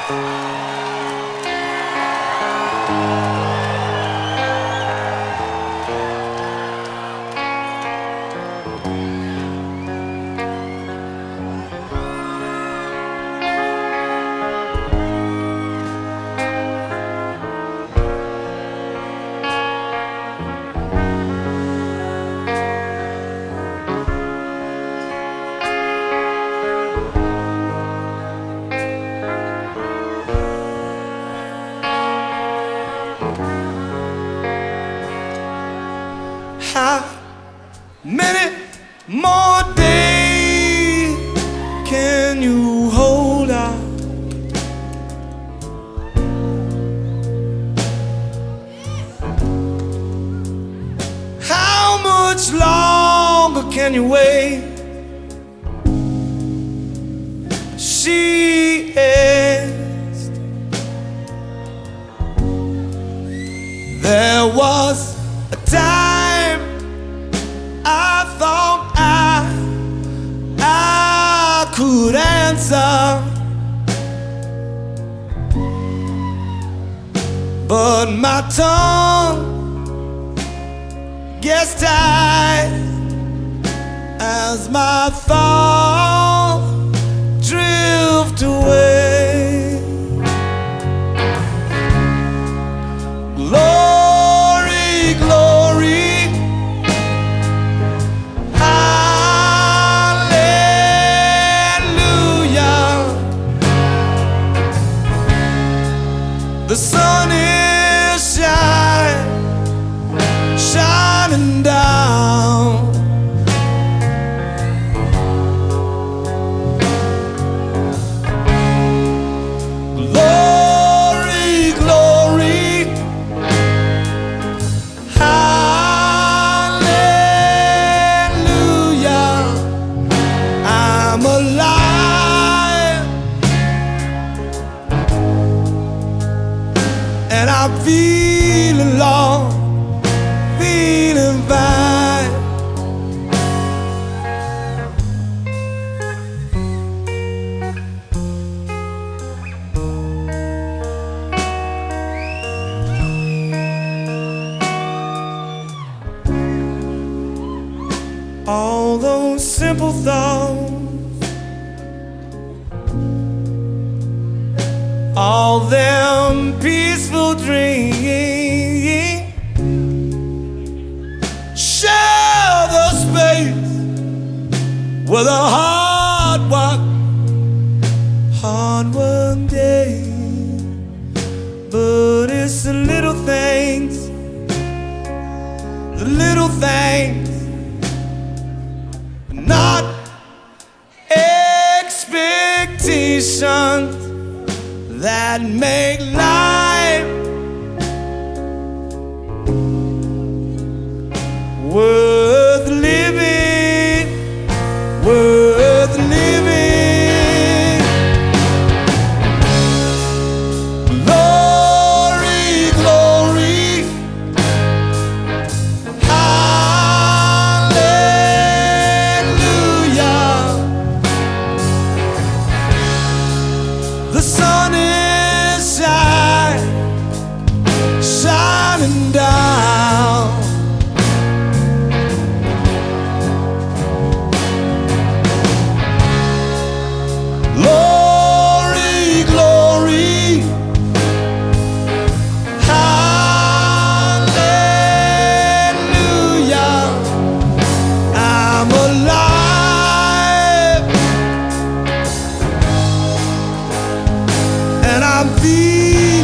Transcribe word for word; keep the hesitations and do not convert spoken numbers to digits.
How many more days can you hold out? How much longer can you wait? She asked. There was a time I thought I, I could answer, but my tongue gets tied as my thoughts drift away. Glory, glory, the sun is shining, shining down. Glory, glory, hallelujah. I'm alive, and I'm feeling lost, feeling fine. All those simple thoughts, all them peaceful dreams, share the space with a hard work, hard work day. But it's the little things, the little things, not expectations, that make life worth living, worth living. Glory, glory, hallelujah. The sun is shining, shining down. Glory, glory, hallelujah. I'm alive, and I'm feeling